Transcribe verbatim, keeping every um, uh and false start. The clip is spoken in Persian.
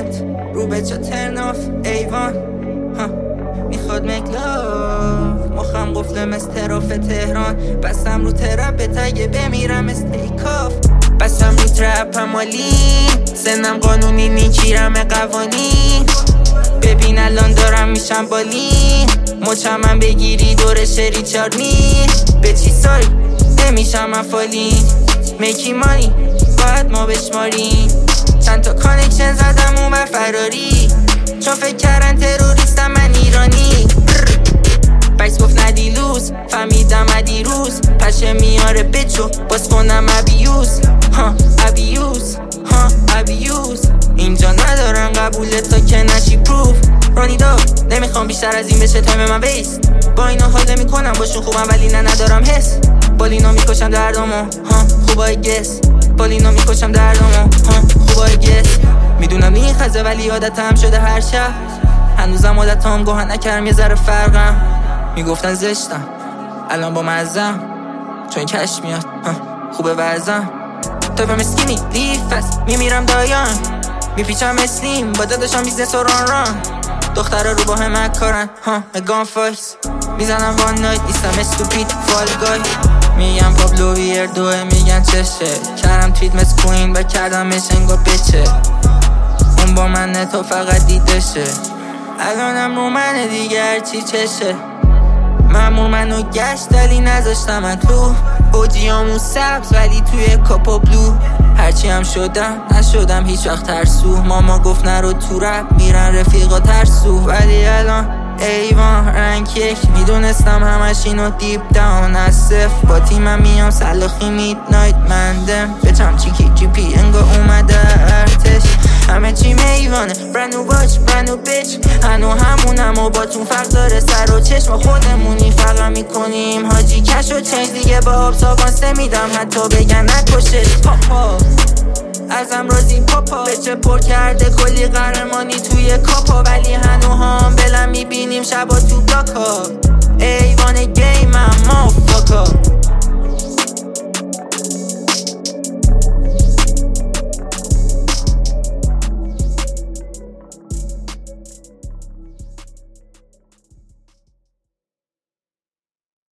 گرفت رو به جا ترناف ایوان میخواد مکلاف مخم قفله مثل تراف تهران بستم رو ترپ به تگه بمیرم از تیکاف بستم رو ترپ همالی سنم قانونی نیکیرم قوانی ببین الان دارم میشم بالی مچم من بگیری دور شری چارنی به چی ساری نمیشم افالی میکی مانی باید ما بشماریم چند تا کانکشن زدم اون بر فراری چون فکر کردن تروریستم من ایرانی بکس گفت ندیلوز فهمیدم ادیروز پشه میاره بچو باز کنم ابیوز ها ابیوز ها ابیوز اینجا ندارن قبول تا که نشی پروف رانی دا نمیخوام بیشتر از این بشه تایم من بیست با اینا حال نمیکنم باشون خوبم ولی نه ندارم حس بالینا میکشم دردامو ها خوبای گس بالینا میکشم دردامو ها خوبای گس میدونم این خزه ولی عادتم شده هر شب هنوزم عادتام گوهن نکرم یه ذره فرقم میگفتن زشتم الان با مزم چون این کش میاد خوبه وزم تایپم اسکینی لیف هست میمیرم دایان میپیچم اسلیم با داداشم بیزنس و ران ران دخترها رو با همه کارن ها مگان فایس میزنم وان نایت نیستم استوپید فال گای میگم پابلو ویر دوه میگن چشه کردم تویت مس کوین و کردمش انگا بچه اون با منه تو فقط دیدشه الانم رو منه دیگر چی چشه مامور منو گشت ولی نذاشتم من تو اوجیامون سبز ولی توی کاپا بلو هرچی هم شدم نشدم هیچ وقت ترسو ماما گفت نرو تو رپ میرن رفیقا ترسو ولی الان ایوان رنگ یک میدونستم همش اینو دیپ داون از صفر با تیمم میام سلاخی میت نایت مندم بچم چیکی جی پی انگا اومده ارتش همه چی میوانه برنو واچ برنو بیچ هنو همونم و با تون فرق داره سر و چشم خودمونی فقط میکنیم حاجی کش و چنج دیگه با آب ساوانسه میدم حتی بگن نکشش پاپا ازم رازی پاپا بچه پر کرده کلی قهرمانی توی کاپا ولی هنو هم بلم میبینیم شبا تو بلاکا ایوان گیم هم مافاکا